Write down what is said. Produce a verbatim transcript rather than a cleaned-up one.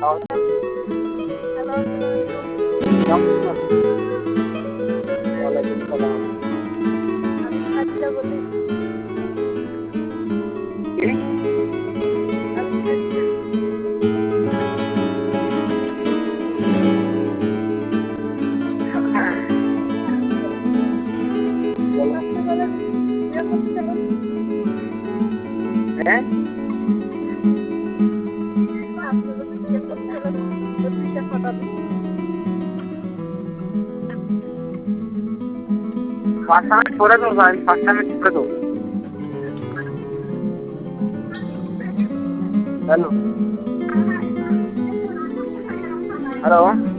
ওয়ালাইকুম সালাম। আমি খাদিজা বলি। কে? আমি খাদিজা। বলো। আপনি বলেন বিয়ে করতে চান? হ্যাঁ? আপনি যদি বিয়ে করতে চান তো দুইটা কথা দিন। পাঁচ মিনিট পরে তো ভাই, পাঁচ মিনিট পরে তো। Hello hello